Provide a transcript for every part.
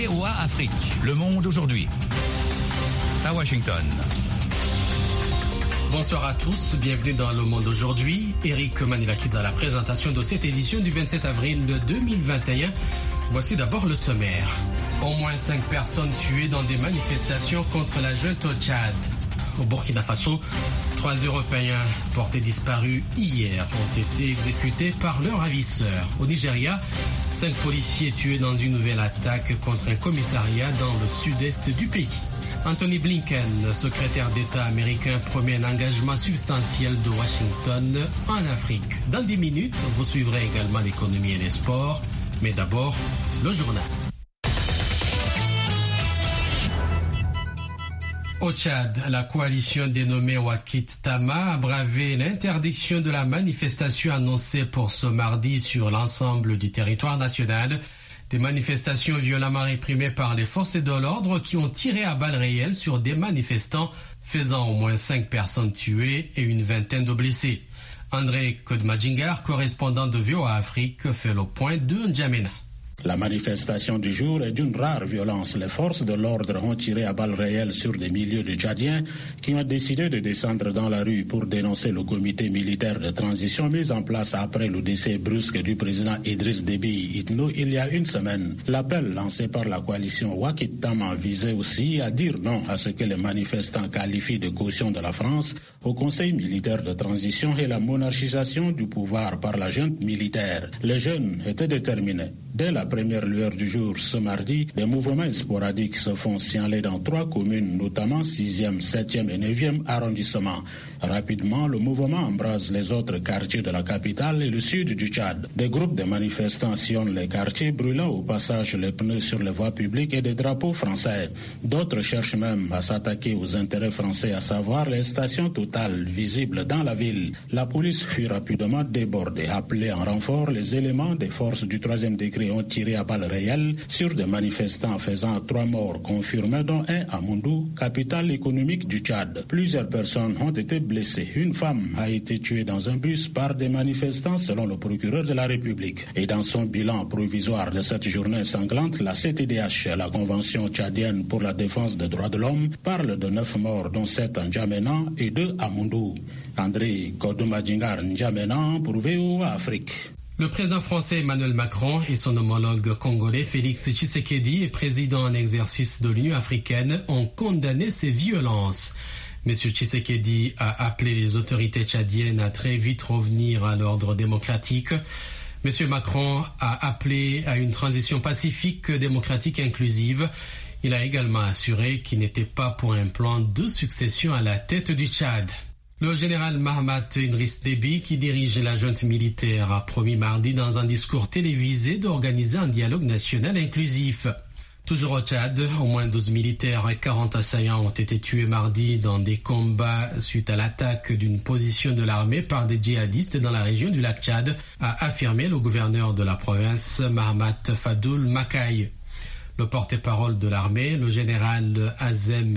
VOA Afrique. Le monde aujourd'hui. À Washington. Bonsoir à tous, bienvenue dans Le Monde aujourd'hui. Eric Manilakiz à la présentation de cette édition du 27 avril 2021. Voici d'abord le sommaire. Au moins 5 personnes tuées dans des manifestations contre la junte au Tchad. Au Burkina Faso, 3 Européens portés disparus hier ont été exécutés par leurs ravisseurs. Au Nigeria, 5 policiers tués dans une nouvelle attaque contre un commissariat dans le sud-est du pays. Anthony Blinken, secrétaire d'État américain, promet un engagement substantiel de Washington en Afrique. Dans 10 minutes, vous suivrez également l'économie et les sports. Mais d'abord, le journal. Au Tchad, la coalition dénommée Wakit Tama a bravé l'interdiction de la manifestation annoncée pour ce mardi sur l'ensemble du territoire national. Des manifestations violemment réprimées par les forces de l'ordre qui ont tiré à balles réelles sur des manifestants, faisant au moins 5 personnes tuées et une vingtaine de blessés. André Kodmadjingar, correspondant de VOA Afrique, fait le point de N'Djamena. La manifestation du jour est d'une rare violence. Les forces de l'ordre ont tiré à balles réelles sur des milliers de Tchadiens qui ont décidé de descendre dans la rue pour dénoncer le comité militaire de transition mis en place après le décès brusque du président Idriss Déby Itno il y a une semaine. L'appel lancé par la coalition Wakit Tama visait aussi à dire non à ce que les manifestants qualifient de caution de la France au conseil militaire de transition et la monarchisation du pouvoir par la junte militaire. Les jeunes étaient déterminés. Dès la première lueur du jour, ce mardi, des mouvements sporadiques se font signaler dans 3 communes, notamment 6e, 7e et 9e arrondissement. Rapidement, le mouvement embrase les autres quartiers de la capitale et le sud du Tchad. Des groupes de manifestants sillonnent les quartiers, brûlant au passage les pneus sur les voies publiques et des drapeaux français. D'autres cherchent même à s'attaquer aux intérêts français, à savoir les stations Total visibles dans la ville. La police fut rapidement débordée. Appelée en renfort, les éléments des forces du 3e degré ont tiré à balles réelles sur des manifestants, faisant 3 morts confirmés, dont un à Moundou, capitale économique du Tchad. Plusieurs personnes ont été blessées. Une femme a été tuée dans un bus par des manifestants selon le procureur de la République. Et dans son bilan provisoire de cette journée sanglante, la CTDH, la Convention tchadienne pour la défense des droits de l'homme, parle de 9 morts, dont 7 en N'Djamena et 2 à Moundou. André Kodmadjingar, N'Djamena pour VOA Afrique. Le président français Emmanuel Macron et son homologue congolais Félix Tshisekedi, président en exercice de l'Union africaine, ont condamné ces violences. M. Tshisekedi a appelé les autorités tchadiennes à très vite revenir à l'ordre démocratique. M. Macron a appelé à une transition pacifique, démocratique et inclusive. Il a également assuré qu'il n'était pas pour un plan de succession à la tête du Tchad. Le général Mahamat Idriss Déby, qui dirige la junte militaire, a promis mardi dans un discours télévisé d'organiser un dialogue national inclusif. Toujours au Tchad, au moins 12 militaires et 40 assaillants ont été tués mardi dans des combats suite à l'attaque d'une position de l'armée par des djihadistes dans la région du lac Tchad, a affirmé le gouverneur de la province, Mahamat Fadoul Makaï. Le porte-parole de l'armée, le général Azem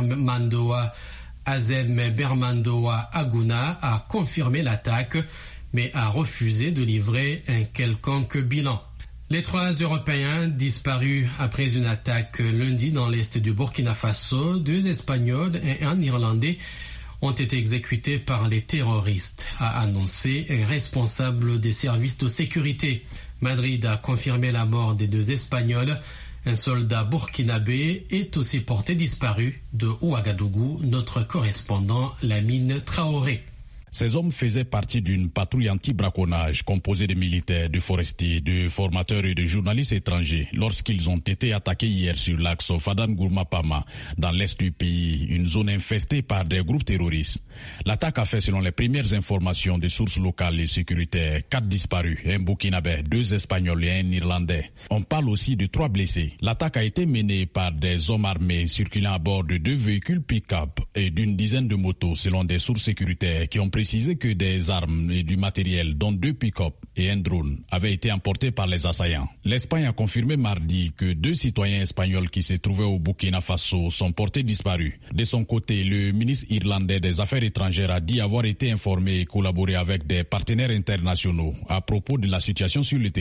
Bermandoa Aguna, a confirmé l'attaque, mais a refusé de livrer un quelconque bilan. Les 3 Européens disparus après une attaque lundi dans l'est du Burkina Faso, 2 Espagnols et un Irlandais, ont été exécutés par les terroristes, a annoncé un responsable des services de sécurité. Madrid a confirmé la mort des 2 Espagnols. Un soldat burkinabé est aussi porté disparu de Ouagadougou, notre correspondant Lamine Traoré. Ces hommes faisaient partie d'une patrouille anti-braconnage composée de militaires, de forestiers, de formateurs et de journalistes étrangers lorsqu'ils ont été attaqués hier sur l'axe Fadane-Gourma-Pama dans l'est du pays, une zone infestée par des groupes terroristes. L'attaque a fait, selon les premières informations de sources locales et sécuritaires, 4 disparus, un Burkinabé, 2 Espagnols et un Irlandais. On parle aussi de 3 blessés. L'attaque a été menée par des hommes armés circulant à bord de 2 véhicules pick-up et d'une dizaine de motos, selon des sources sécuritaires qui ont précisé que des armes et du matériel, dont 2 pick-up et un drone, avaient été emportés par les assaillants. L'Espagne a confirmé mardi que 2 citoyens espagnols qui se trouvaient au Burkina Faso sont portés disparus. De son côté, le ministre irlandais des Affaires étrangères a dit avoir été informé et collaboré avec des partenaires internationaux à propos de la situation sur le terrain.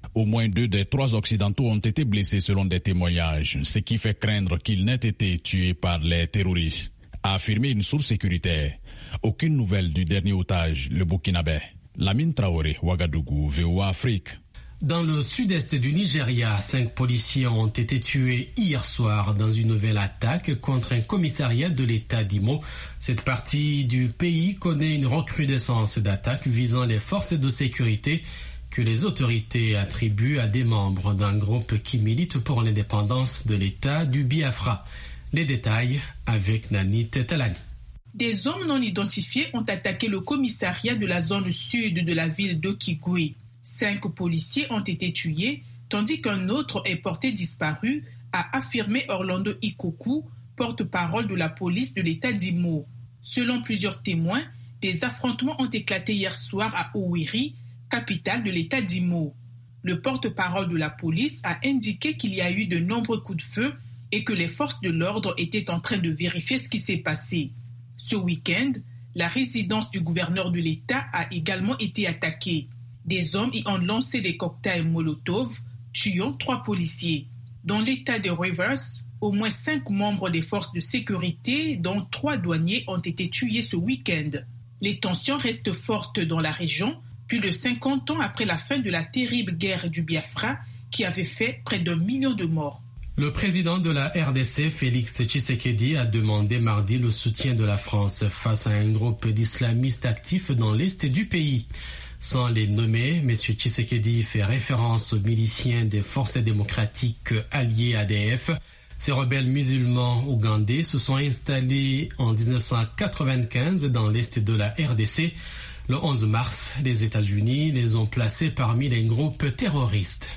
Au moins 2 des 3 Occidentaux ont été blessés selon des témoignages, ce qui fait craindre qu'ils n'aient été tués par les terroristes, a affirmé une source sécuritaire. Aucune nouvelle du dernier otage, le Burkinabé. Lamine Traoré, Ouagadougou, VOA Afrique. Dans le sud-est du Nigeria, 5 policiers ont été tués hier soir dans une nouvelle attaque contre un commissariat de l'État d'Imo. Cette partie du pays connaît une recrudescence d'attaques visant les forces de sécurité que les autorités attribuent à des membres d'un groupe qui milite pour l'indépendance de l'État du Biafra. Les détails avec Nani Tetalani. Des hommes non identifiés ont attaqué le commissariat de la zone sud de la ville d'Okigwe. 5 policiers ont été tués, tandis qu'un autre est porté disparu, a affirmé Orlando Ikoku, porte-parole de la police de l'État d'Imo. Selon plusieurs témoins, des affrontements ont éclaté hier soir à Owerri, capitale de l'État d'Imo. Le porte-parole de la police a indiqué qu'il y a eu de nombreux coups de feu et que les forces de l'ordre étaient en train de vérifier ce qui s'est passé. Ce week-end, la résidence du gouverneur de l'État a également été attaquée. Des hommes y ont lancé des cocktails Molotov, tuant 3 policiers. Dans l'État de Rivers, au moins 5 membres des forces de sécurité, dont 3 douaniers, ont été tués ce week-end. Les tensions restent fortes dans la région, plus de 50 ans après la fin de la terrible guerre du Biafra, qui avait fait près d'1 million de morts. Le président de la RDC, Félix Tshisekedi, a demandé mardi le soutien de la France face à un groupe d'islamistes actifs dans l'est du pays. Sans les nommer, M. Tshisekedi fait référence aux miliciens des forces démocratiques alliées ADF. Ces rebelles musulmans ougandais se sont installés en 1995 dans l'est de la RDC. Le 11 mars, les États-Unis les ont placés parmi les groupes terroristes.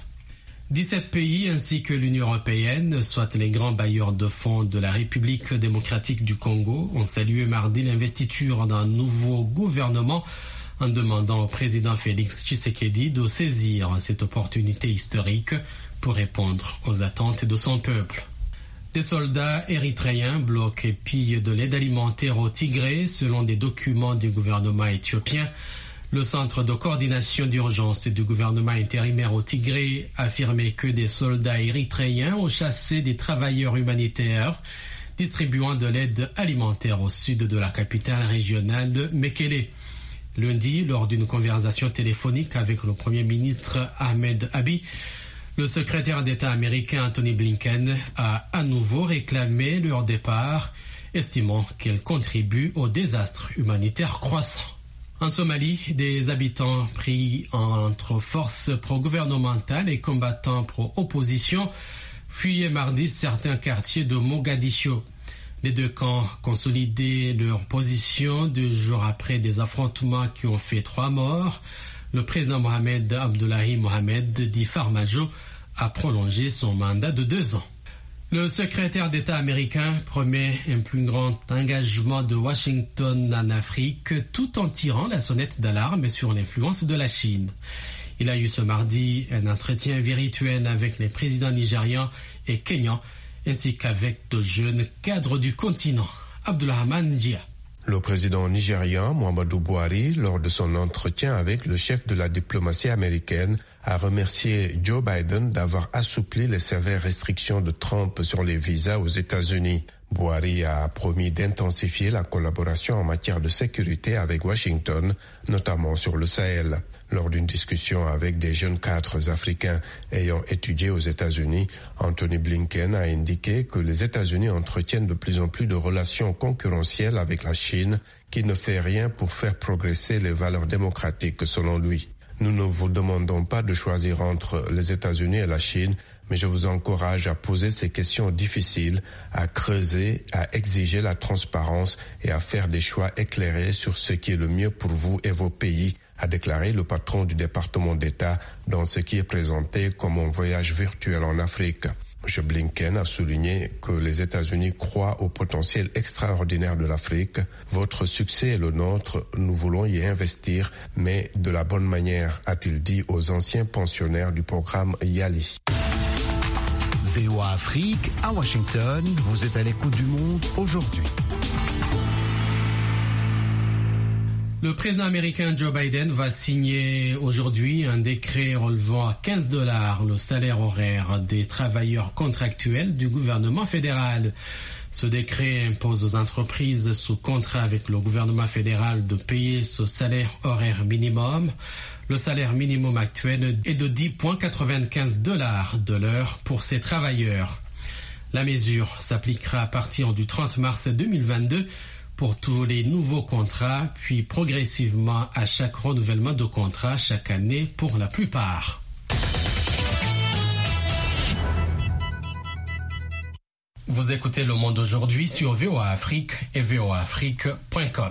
17 pays ainsi que l'Union européenne, soit les grands bailleurs de fonds de la République démocratique du Congo, ont salué mardi l'investiture d'un nouveau gouvernement en demandant au président Félix Tshisekedi de saisir cette opportunité historique pour répondre aux attentes de son peuple. Des soldats érythréens bloquent et pillent de l'aide alimentaire au Tigré selon des documents du gouvernement éthiopien. Le centre de coordination d'urgence du gouvernement intérimaire au Tigré affirmait que des soldats érythréens ont chassé des travailleurs humanitaires distribuant de l'aide alimentaire au sud de la capitale régionale de Mekele. Lundi, lors d'une conversation téléphonique avec le Premier ministre Ahmed Abiy, le secrétaire d'État américain Anthony Blinken a à nouveau réclamé leur départ, estimant qu'elle contribue au désastre humanitaire croissant. En Somalie, des habitants pris entre forces pro-gouvernementales et combattants pro-opposition fuyaient mardi certains quartiers de Mogadiscio. Les 2 camps consolidaient leur position 2 jours après des affrontements qui ont fait 3 morts. Le président Mohamed Abdullahi Mohamed dit Farmajo a prolongé son mandat de 2 ans. Le secrétaire d'État américain promet un plus grand engagement de Washington en Afrique tout en tirant la sonnette d'alarme sur l'influence de la Chine. Il a eu ce mardi un entretien virtuel avec les présidents nigérians et kenyans ainsi qu'avec de jeunes cadres du continent. Abdourahmane Dia. Le président nigérian Muhammadu Buhari, lors de son entretien avec le chef de la diplomatie américaine, a remercié Joe Biden d'avoir assoupli les sévères restrictions de Trump sur les visas aux États-Unis. Buhari a promis d'intensifier la collaboration en matière de sécurité avec Washington, notamment sur le Sahel. Lors d'une discussion avec des jeunes cadres africains ayant étudié aux États-Unis, Anthony Blinken a indiqué que les États-Unis entretiennent de plus en plus de relations concurrentielles avec la Chine, qui ne fait rien pour faire progresser les valeurs démocratiques selon lui. Nous ne vous demandons pas de choisir entre les États-Unis et la Chine, mais je vous encourage à poser ces questions difficiles, à creuser, à exiger la transparence et à faire des choix éclairés sur ce qui est le mieux pour vous et vos pays, a déclaré le patron du département d'État dans ce qui est présenté comme un voyage virtuel en Afrique. M. Blinken a souligné que les États-Unis croient au potentiel extraordinaire de l'Afrique. Votre succès est le nôtre, nous voulons y investir, mais de la bonne manière, a-t-il dit aux anciens pensionnaires du programme Yali. VOA Afrique, à Washington, vous êtes à l'écoute du monde aujourd'hui. Le président américain Joe Biden va signer aujourd'hui un décret relevant à $15 le salaire horaire des travailleurs contractuels du gouvernement fédéral. Ce décret impose aux entreprises sous contrat avec le gouvernement fédéral de payer ce salaire horaire minimum. Le salaire minimum actuel est de $10,95 de l'heure pour ces travailleurs. La mesure s'appliquera à partir du 30 mars 2022 pour tous les nouveaux contrats, puis progressivement à chaque renouvellement de contrat chaque année pour la plupart. Vous écoutez Le Monde aujourd'hui sur VOA Afrique et voaafrique.com.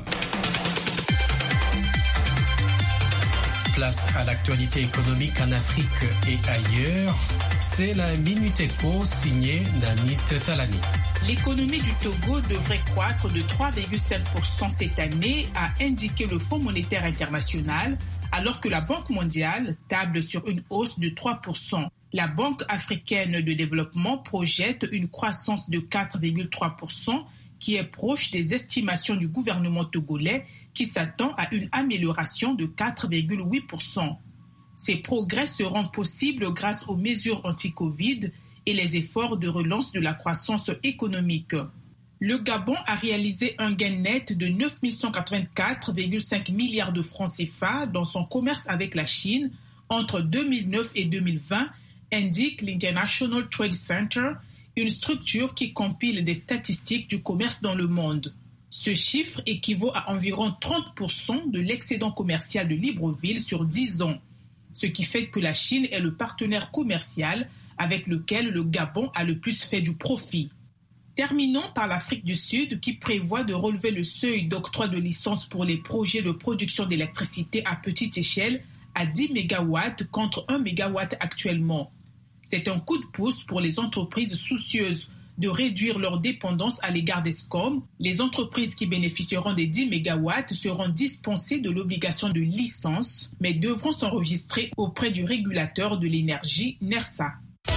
Place à l'actualité économique en Afrique et ailleurs. C'est la Minute Éco signée Nanit Talani. L'économie du Togo devrait croître de 3,5% cette année, a indiqué le Fonds monétaire international, alors que la Banque mondiale table sur une hausse de 3%. La Banque africaine de développement projette une croissance de 4,3%, qui est proche des estimations du gouvernement togolais, qui s'attend à une amélioration de 4,8%. Ces progrès seront possibles grâce aux mesures anti-Covid et les efforts de relance de la croissance économique. Le Gabon a réalisé un gain net de 9 184,5 milliards de francs CFA dans son commerce avec la Chine entre 2009 et 2020, indique l'International Trade Center, une structure qui compile des statistiques du commerce dans le monde. Ce chiffre équivaut à environ 30% de l'excédent commercial de Libreville sur 10 ans, ce qui fait que la Chine est le partenaire commercial avec lequel le Gabon a le plus fait du profit. Terminons par l'Afrique du Sud qui prévoit de relever le seuil d'octroi de licence pour les projets de production d'électricité à petite échelle à 10 MW contre 1 MW actuellement. C'est un coup de pouce pour les entreprises soucieuses de réduire leur dépendance à l'égard des SCOM. Les entreprises qui bénéficieront des 10 MW seront dispensées de l'obligation de licence, mais devront s'enregistrer auprès du régulateur de l'énergie, NERSA.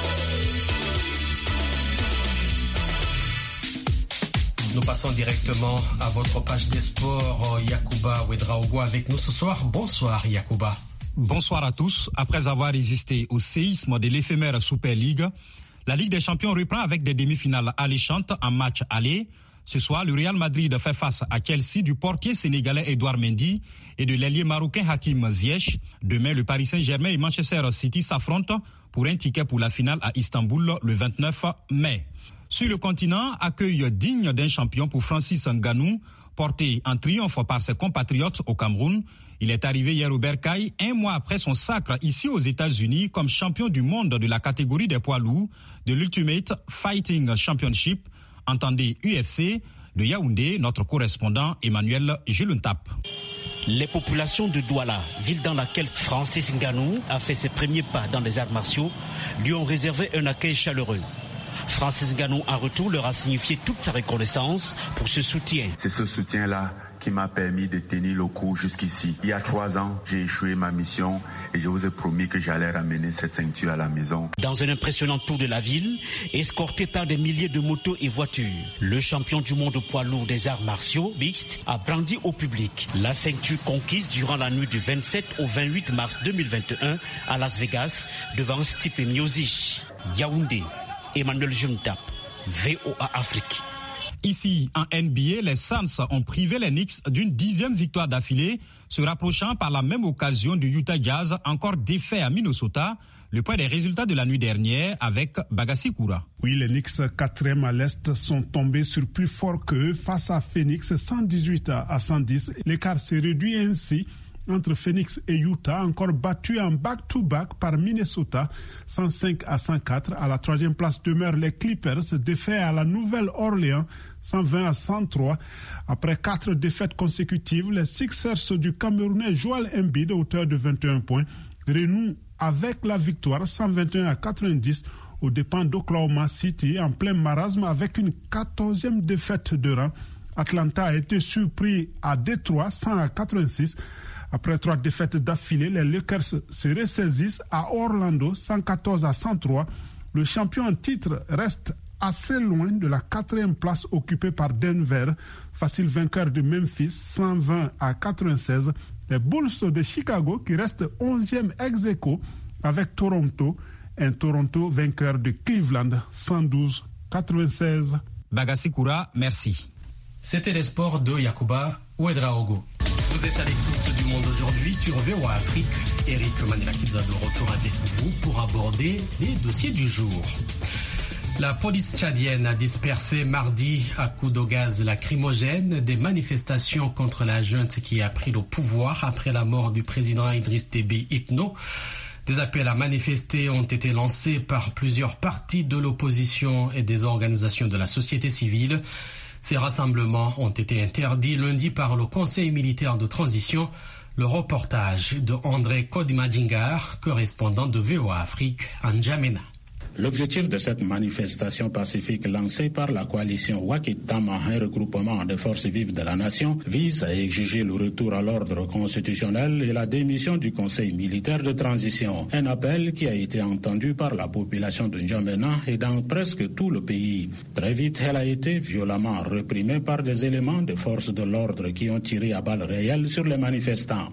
Nous passons directement à votre page des sports. Yacouba Ouedraogo avec nous ce soir. Bonsoir Yacouba. Bonsoir à tous. Après avoir résisté au séisme de l'éphémère Super League, la Ligue des Champions reprend avec des demi-finales alléchantes en match aller. Ce soir, le Real Madrid fait face à Chelsea du portier sénégalais Edouard Mendy et de l'ailier marocain Hakim Ziyech. Demain, le Paris Saint-Germain et Manchester City s'affrontent pour un ticket pour la finale à Istanbul le 29 mai. Sur le continent, accueil digne d'un champion pour Francis Ngannou, porté en triomphe par ses compatriotes au Cameroun. Il est arrivé hier au Bercail, un mois après son sacre ici aux États-Unis comme champion du monde de la catégorie des poids lourds de l'Ultimate Fighting Championship, entendez UFC, de Yaoundé, notre correspondant Emmanuel Julentab. Les populations de Douala, ville dans laquelle Francis Ngannou a fait ses premiers pas dans les arts martiaux, lui ont réservé un accueil chaleureux. Francis Ngannou, en retour, leur a signifié toute sa reconnaissance pour ce soutien. C'est ce soutien-là qui m'a permis de tenir le coup jusqu'ici. Il y a 3 ans, j'ai échoué ma mission et je vous ai promis que j'allais ramener cette ceinture à la maison. Dans un impressionnant tour de la ville, escorté par des milliers de motos et voitures, le champion du monde poids lourd des arts martiaux mixtes a brandi au public la ceinture conquise durant la nuit du 27 au 28 mars 2021 à Las Vegas devant Stipe Miocic. Yaoundé, Emmanuel Juntap, VOA Afrique. Ici, en NBA, les Suns ont privé les Knicks d'une 10e victoire d'affilée, se rapprochant par la même occasion du Utah Jazz, encore défait à Minnesota. Le point des résultats de la nuit dernière avec Bagassi Koura. Oui, les Knicks 4e à l'Est sont tombés sur plus fort qu'eux face à Phoenix 118 à 110. L'écart s'est réduit ainsi entre Phoenix et Utah, encore battus en back-to-back par Minnesota, 105 à 104. À la 3e place demeurent les Clippers, défaits à la Nouvelle-Orléans, 120 à 103. Après 4 défaites consécutives, les Sixers du Camerounais Joel Embiid, auteur de 21 points, renouent avec la victoire 121 à 90 aux dépens d'Oklahoma City, en plein marasme avec une 14e défaite de rang. Atlanta a été surpris à Détroit, 100 à 86. Après 3 défaites d'affilée, les Lakers se ressaisissent à Orlando, 114 à 103. Le champion en titre reste assez loin de la 4e place occupée par Denver, facile vainqueur de Memphis, 120 à 96. Les Bulls de Chicago qui restent 11e ex-aequo avec Toronto, un Toronto vainqueur de Cleveland, 112-96. Bagassi Koura, merci. C'était les sports de Yacouba Ouedraogo. Vous êtes à l'écoute du Monde aujourd'hui sur VOA Afrique. Eric Manilakidza de retour avec vous pour aborder les dossiers du jour. La police tchadienne a dispersé mardi à coups de gaz lacrymogène des manifestations contre la junte qui a pris le pouvoir après la mort du président Idriss Déby Itno. Des appels à manifester ont été lancés par plusieurs partis de l'opposition et des organisations de la société civile. Ces rassemblements ont été interdits lundi par le Conseil militaire de transition. Le reportage de André Kodimadjingar, correspondant de VOA Afrique en N'Djamena. L'objectif de cette manifestation pacifique lancée par la coalition Wakitama, un regroupement des forces vives de la nation, vise à exiger le retour à l'ordre constitutionnel et la démission du Conseil militaire de transition. Un appel qui a été entendu par la population de N'Djamena et dans presque tout le pays. Très vite, elle a été violemment réprimée par des éléments des forces de l'ordre qui ont tiré à balles réelles sur les manifestants.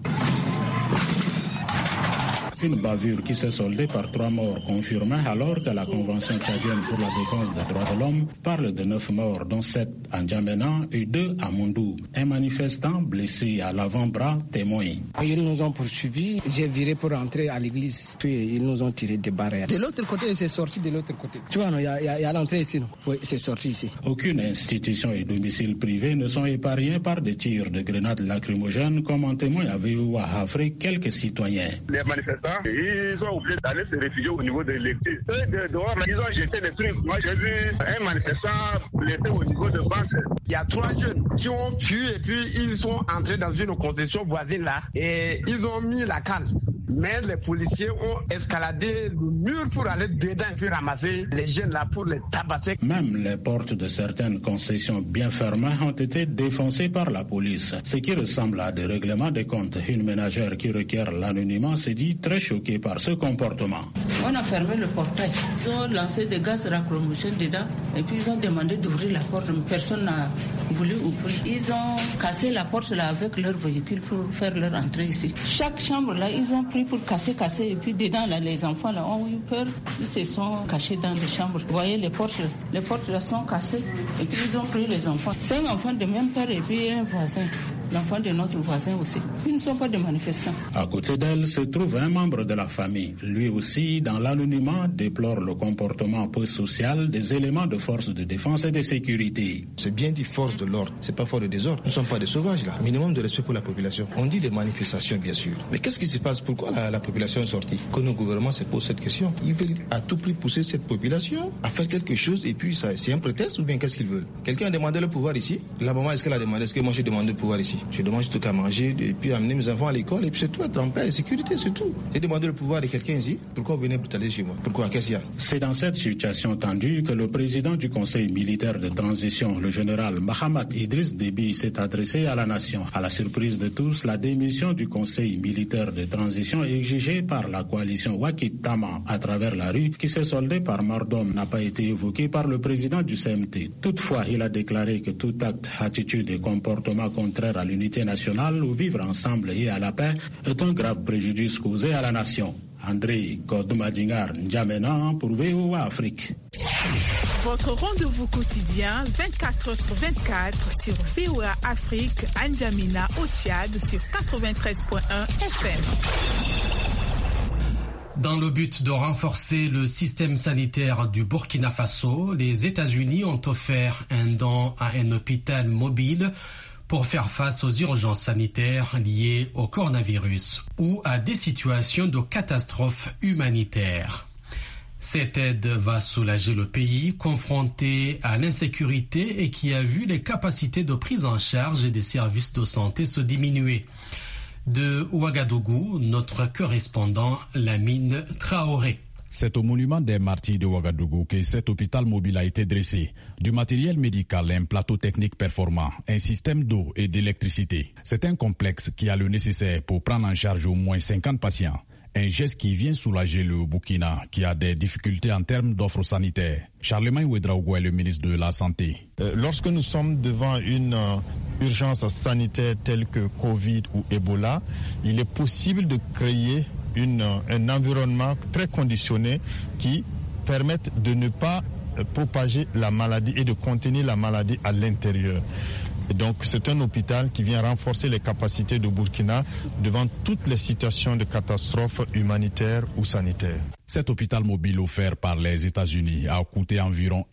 Une bavure qui s'est soldée par 3 morts confirmés alors que la Convention tchadienne pour la défense des droits de l'homme parle de 9 morts, dont 7 à N'Djamena et 2 à Mondou. Un manifestant blessé à l'avant-bras témoigne. Ils nous ont poursuivis, j'ai viré pour entrer à l'église, puis ils nous ont tiré des barrières. De l'autre côté, c'est sorti de l'autre côté. Tu vois, il y a l'entrée ici, non? Oui, c'est sorti ici. Aucune institution et domicile privé ne sont épargnés par des tirs de grenades lacrymogènes, comme en témoignent à VOA Afrique quelques citoyens. Les manifestants, ils sont obligés d'aller se réfugier au niveau de l'église. Dehors, ils ont jeté des trucs. Moi, j'ai vu un manifestant blessé au niveau de Banque. Il y a 3 jeunes qui ont fui et puis ils sont entrés dans une concession voisine là et ils ont mis la cale. Mais les policiers ont escaladé le mur pour aller dedans et puis ramasser les jeunes là pour les tabasser. Même les portes de certaines concessions bien fermées ont été défoncées par la police, ce qui ressemble à des règlements de comptes. Une ménagère qui requiert l'anonymat s'est dit très choquée par ce comportement. On a fermé le portail. Ils ont lancé des gaz lacrymogènes dedans et puis ils ont demandé d'ouvrir la porte. Personne n'a voulu ouvrir. Ils ont cassé la porte là avec leur véhicule pour faire leur entrée ici. Chaque chambre là, ils ont pris pour casser et puis dedans là, les enfants là ont eu peur. Ils se sont cachés dans les chambres. Vous voyez les portes là sont cassées et puis ils ont pris les enfants. 5 enfants de même père et puis un voisin. L'enfant de notre voisin aussi. Ils ne sont pas des manifestants. À côté d'elle se trouve un membre de la famille. Lui aussi, dans l'anonymat, déplore le comportement peu social des éléments de forces de défense et de sécurité. C'est bien dit force de l'ordre, c'est pas force de désordre. Nous ne sommes pas des sauvages là. Minimum de respect pour la population. On dit des manifestations bien sûr. Mais qu'est-ce qui se passe? Pourquoi la population est sortie? Que nos gouvernements se posent cette question. Ils veulent à tout prix pousser cette population à faire quelque chose et puis ça, c'est un prétexte ou bien qu'est-ce qu'ils veulent? Quelqu'un a demandé le pouvoir ici? La maman, est-ce qu'elle a demandé? Est-ce que moi j'ai demandé le pouvoir ici? Je demande juste qu'à manger et puis amener mes enfants à l'école et puis c'est tout, être en paix et sécurité, c'est tout. J'ai demandé le pouvoir de quelqu'un ici. Pourquoi vous venez brutaler chez moi? Pourquoi? Qu'est-ce qu'il y a? C'est dans cette situation tendue que le président du Conseil militaire de transition, le général Mahamat Idriss Déby, s'est adressé à la nation. À la surprise de tous, la démission du Conseil militaire de transition exigée par la coalition Wakitama à travers la rue, qui s'est soldée par mort d'homme, n'a pas été évoquée par le président du CMT. Toutefois, il a déclaré que tout acte, attitude et comportement contraire à l'unité nationale, au vivre ensemble et à la paix, est un grave préjudice causé à la nation. André Kodimadjingar, N'Djamena pour VOA Afrique. Votre rendez-vous quotidien 24h/24 sur VOA Afrique, à N'Djamena au Tchad sur 93.1 FM. Dans le but de renforcer le système sanitaire du Burkina Faso, les États-Unis ont offert un don à un hôpital mobile pour faire face aux urgences sanitaires liées au coronavirus ou à des situations de catastrophes humanitaires. Cette aide va soulager le pays confronté à l'insécurité et qui a vu les capacités de prise en charge des services de santé se diminuer. De Ouagadougou, notre correspondant Lamine Traoré. C'est au monument des martyrs de Ouagadougou que cet hôpital mobile a été dressé. Du matériel médical, un plateau technique performant, un système d'eau et d'électricité. C'est un complexe qui a le nécessaire pour prendre en charge au moins 50 patients. Un geste qui vient soulager le Burkina, qui a des difficultés en termes d'offres sanitaires. Charlemagne Ouedraogo est le ministre de la Santé. Lorsque nous sommes devant une urgence sanitaire telle que Covid ou Ebola, il est possible de créer un environnement très conditionné qui permette de ne pas propager la maladie et de contenir la maladie à l'intérieur. Et donc c'est un hôpital qui vient renforcer les capacités de Burkina devant toutes les situations de catastrophe humanitaire ou sanitaire. Cet hôpital mobile offert par les États-Unis a coûté environ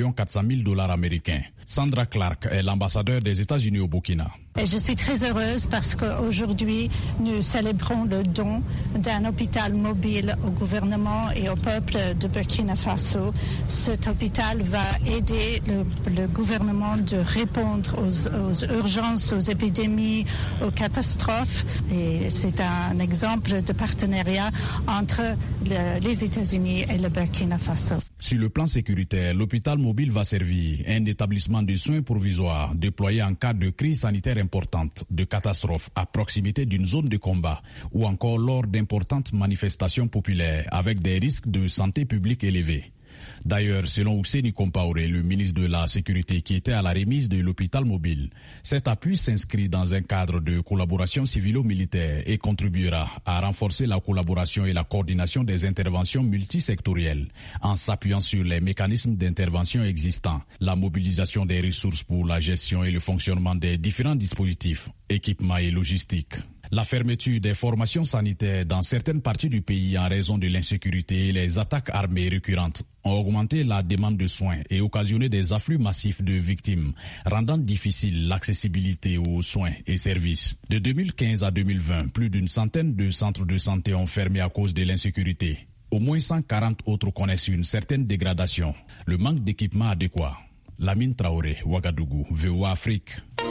$1,4 million américains. Sandra Clark est l'ambassadeur des États-Unis au Burkina. Et je suis très heureuse parce qu'aujourd'hui, nous célébrons le don d'un hôpital mobile au gouvernement et au peuple de Burkina Faso. Cet hôpital va aider le gouvernement de répondre aux urgences, aux épidémies, aux catastrophes. Et c'est un exemple de partenariat entre les États-Unis et le Burkina Faso. Sur le plan sécuritaire, l'hôpital mobile va servir un établissement de soins provisoires déployé en cas de crise sanitaire importante, de catastrophe à proximité d'une zone de combat ou encore lors d'importantes manifestations populaires avec des risques de santé publique élevés. D'ailleurs, selon Ousseini Compaoré, le ministre de la Sécurité qui était à la remise de l'hôpital mobile, cet appui s'inscrit dans un cadre de collaboration civilo-militaire et contribuera à renforcer la collaboration et la coordination des interventions multisectorielles en s'appuyant sur les mécanismes d'intervention existants, la mobilisation des ressources pour la gestion et le fonctionnement des différents dispositifs, équipements et logistiques. La fermeture des formations sanitaires dans certaines parties du pays en raison de l'insécurité et les attaques armées récurrentes ont augmenté la demande de soins et occasionné des afflux massifs de victimes, rendant difficile l'accessibilité aux soins et services. De 2015 à 2020, plus d'une centaine de centres de santé ont fermé à cause de l'insécurité. Au moins 140 autres connaissent une certaine dégradation. Le manque d'équipements adéquats. Lamine Traoré, Ouagadougou, VOA Afrique.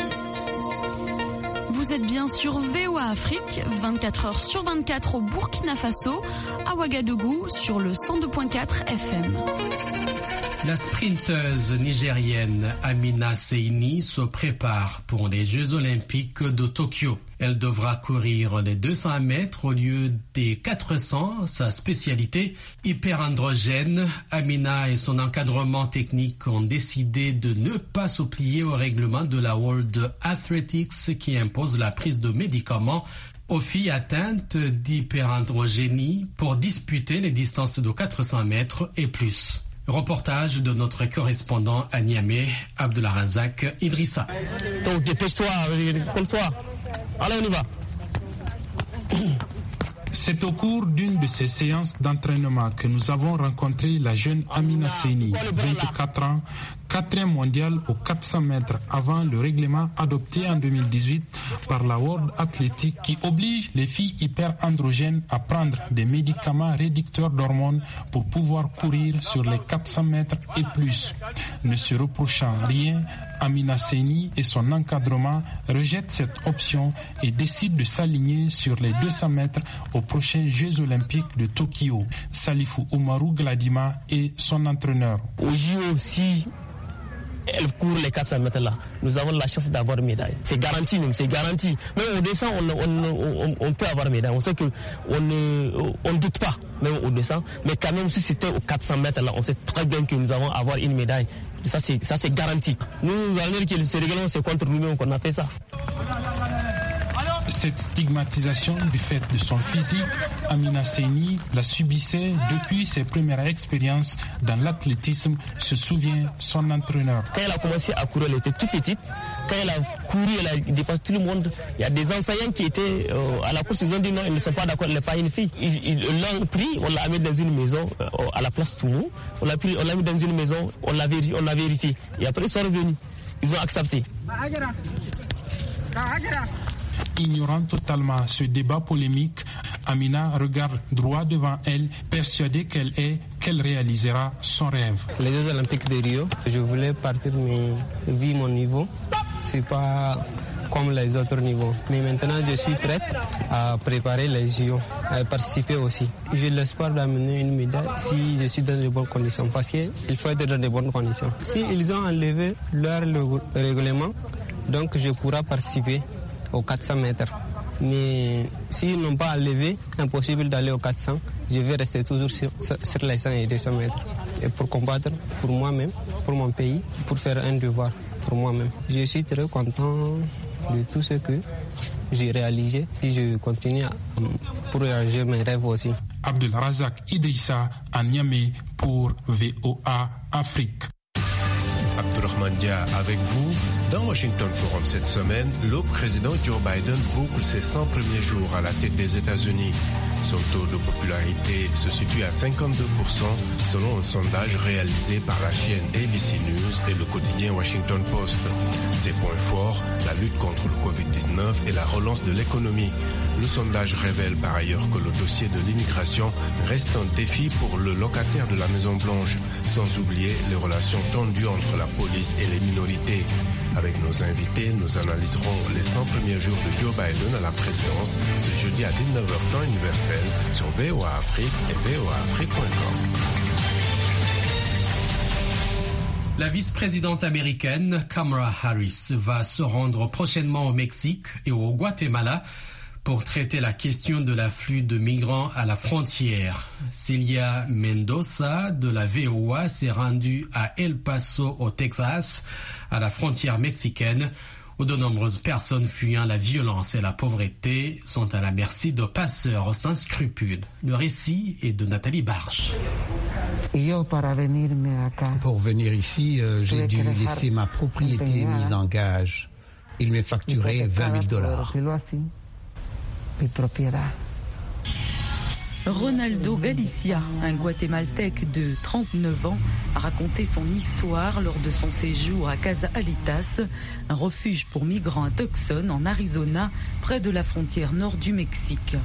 Vous êtes bien sur VOA Afrique, 24 heures sur 24 au Burkina Faso, à Ouagadougou sur le 102.4 FM. La sprinteuse nigérienne Amina Seini se prépare pour les Jeux Olympiques de Tokyo. Elle devra courir les 200 mètres au lieu des 400, sa spécialité hyperandrogène. Amina et son encadrement technique ont décidé de ne pas se plier au règlement de la World Athletics qui impose la prise de médicaments aux filles atteintes d'hyperandrogénie pour disputer les distances de 400 mètres et plus. Reportage de notre correspondant à Niamey, Abdelrazak Idrissa. Donc dépêche-toi, colle-toi. Allez, on y va. C'est au cours d'une de ces séances d'entraînement que nous avons rencontré la jeune Amina Seini, 24 ans, 4e mondiale aux 400 mètres avant le règlement adopté en 2018 par la World Athletics qui oblige les filles hyperandrogènes à prendre des médicaments réducteurs d'hormones pour pouvoir courir sur les 400 mètres et plus. Ne se reprochant rien, Amina Seini et son encadrement rejettent cette option et décident de s'aligner sur les 200 mètres aux prochains Jeux Olympiques de Tokyo. Salifou Oumarou Gladima est son entraîneur. Au JO, si elle court les 400 mètres là, nous avons la chance d'avoir une médaille. C'est garanti, même, c'est garanti. Même au descend, on peut avoir une médaille. On sait qu'on ne doute pas, même au descend. Mais quand même, si c'était aux 400 mètres là, on sait très bien que nous allons avoir une médaille. Ça, c'est garanti. Nous allons dire que ce règlement, c'est contre nous-mêmes qu'on a fait ça. Cette stigmatisation du fait de son physique, Amina Seini la subissait depuis ses premières expériences dans l'athlétisme, se souvient son entraîneur. Quand elle a commencé à courir, elle était toute petite. Quand elle a couru, elle a dépassé tout le monde. Il y a des enseignants qui étaient à la course, ils ont dit non, ils ne sont pas d'accord, elle n'est pas une fille. Ils l'ont pris, on l'a mis dans une maison à la place Toumou. On l'a mis dans une maison, on l'a vérifié. Et après, ils sont revenus. Ils ont accepté. Ignorant totalement ce débat polémique, Amina regarde droit devant elle, persuadée qu'elle réalisera son rêve. Les Jeux Olympiques de Rio, je voulais partir mais mon niveau, c'est pas comme les autres niveaux. Mais maintenant, je suis prête à préparer les JO, à participer aussi. J'ai l'espoir d'amener une médaille si je suis dans de bonnes conditions, parce qu'il faut être dans de bonnes conditions. Si ils ont enlevé leur règlement, donc je pourrai participer aux 400 mètres. Mais s'ils n'ont pas enlevé, impossible d'aller aux 400. Je vais rester toujours sur les 100 et 200 mètres. Et pour combattre pour moi-même, pour mon pays, pour faire un devoir pour moi-même. Je suis très content de tout ce que j'ai réalisé. Si je continue pour réaliser mes rêves aussi. Abdelrazak Idrissa à Niamey pour VOA Afrique. Abdourahmane Dia avec vous. Dans Washington Forum cette semaine, le président Joe Biden boucle ses 100 premiers jours à la tête des États-Unis. Son taux de popularité se situe à 52% selon un sondage réalisé par la chaîne ABC News et le quotidien Washington Post. Ses points forts, la lutte contre le Covid-19 et la relance de l'économie. Le sondage révèle par ailleurs que le dossier de l'immigration reste un défi pour le locataire de la Maison-Blanche, sans oublier les relations tendues entre la police et les minorités. Avec nos invités, nous analyserons les 100 premiers jours de Joe Biden à la présidence ce jeudi à 19h temps universel sur VOA Afrique et voaafrique.com. La vice-présidente américaine Kamala Harris va se rendre prochainement au Mexique et au Guatemala pour traiter la question de l'afflux de migrants à la frontière. Celia Mendoza de la VOA s'est rendue à El Paso au Texas, à la frontière mexicaine, où de nombreuses personnes fuyant la violence et la pauvreté sont à la merci de passeurs sans scrupules. Le récit est de Nathalie Barche. Pour venir ici, j'ai dû laisser ma propriété mise en gage. Il m'est facturé $20,000. Ronaldo Galicia, un guatémaltèque de 39 ans, a raconté son histoire lors de son séjour à Casa Alitas, un refuge pour migrants à Tucson, en Arizona, près de la frontière nord du Mexique.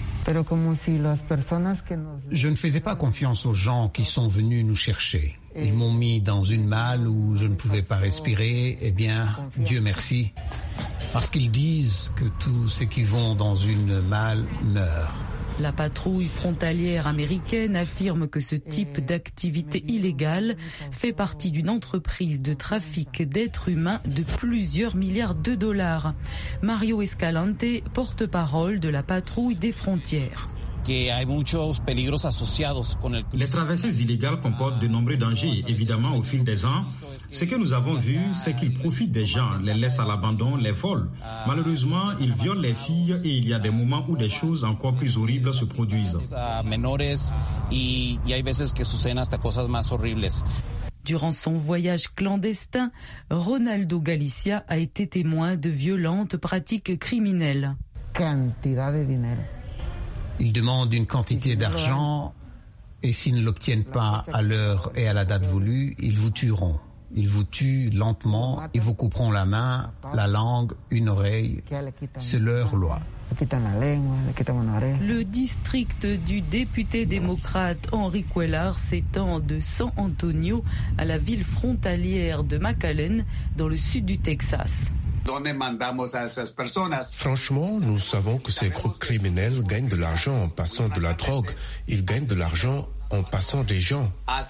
Je ne faisais pas confiance aux gens qui sont venus nous chercher. Ils m'ont mis dans une malle où je ne pouvais pas respirer. Eh bien, Dieu merci, parce qu'ils disent que tous ceux qui vont dans une malle meurent. La patrouille frontalière américaine affirme que ce type d'activité illégale fait partie d'une entreprise de trafic d'êtres humains de plusieurs milliards de dollars. Mario Escalante, porte-parole de la patrouille des frontières. Les traversées illégales comportent de nombreux dangers. Évidemment, au fil des ans, ce que nous avons vu, c'est qu'ils profitent des gens, les laissent à l'abandon, les volent. Malheureusement, ils violent les filles et il y a des moments où des choses encore plus horribles se produisent. Durant son voyage clandestin, Ronaldo Galicia a été témoin de violentes pratiques criminelles. Ils demandent une quantité d'argent et s'ils ne l'obtiennent pas à l'heure et à la date voulue, ils vous tueront. Ils vous tuent lentement, ils vous couperont la main, la langue, une oreille. C'est leur loi. Le district du député démocrate Henry Cuellar s'étend de San Antonio à la ville frontalière de McAllen, dans le sud du Texas. Franchement, nous savons que ces groupes criminels gagnent de l'argent en passant de la drogue. Ils gagnent de l'argent en passant des gens.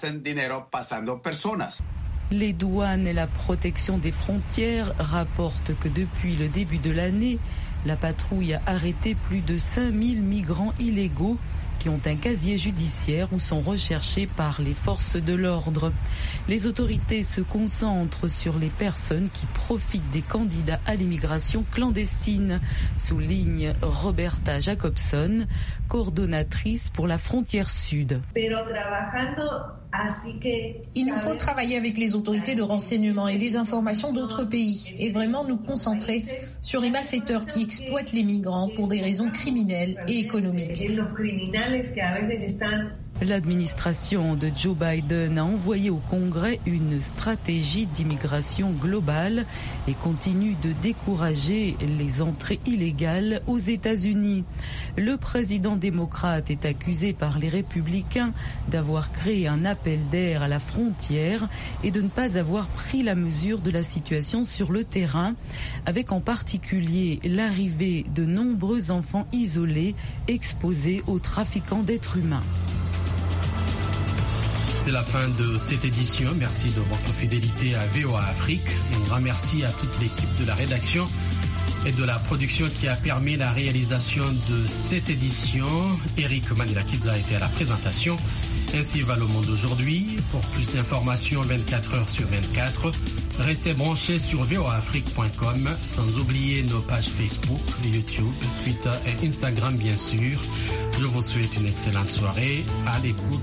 Les douanes et la protection des frontières rapportent que depuis le début de l'année, la patrouille a arrêté plus de 5000 migrants illégaux qui ont un casier judiciaire ou sont recherchés par les forces de l'ordre. Les autorités se concentrent sur les personnes qui profitent des candidats à l'immigration clandestine, souligne Roberta Jacobson, coordonnatrice pour la frontière sud. Il nous faut travailler avec les autorités de renseignement et les informations d'autres pays et vraiment nous concentrer sur les malfaiteurs qui exploitent les migrants pour des raisons criminelles et économiques. L'administration de Joe Biden a envoyé au Congrès une stratégie d'immigration globale et continue de décourager les entrées illégales aux États-Unis. Le président démocrate est accusé par les républicains d'avoir créé un appel d'air à la frontière et de ne pas avoir pris la mesure de la situation sur le terrain, avec en particulier l'arrivée de nombreux enfants isolés exposés aux trafiquants d'êtres humains. C'est la fin de cette édition. Merci de votre fidélité à VOA Afrique. Et un grand merci à toute l'équipe de la rédaction et de la production qui a permis la réalisation de cette édition. Eric Manilakidza a été à la présentation. Ainsi va le monde aujourd'hui. Pour plus d'informations 24 heures sur 24, restez branchés sur voaafrique.com, sans oublier nos pages Facebook, YouTube, Twitter et Instagram bien sûr. Je vous souhaite une excellente soirée à l'écoute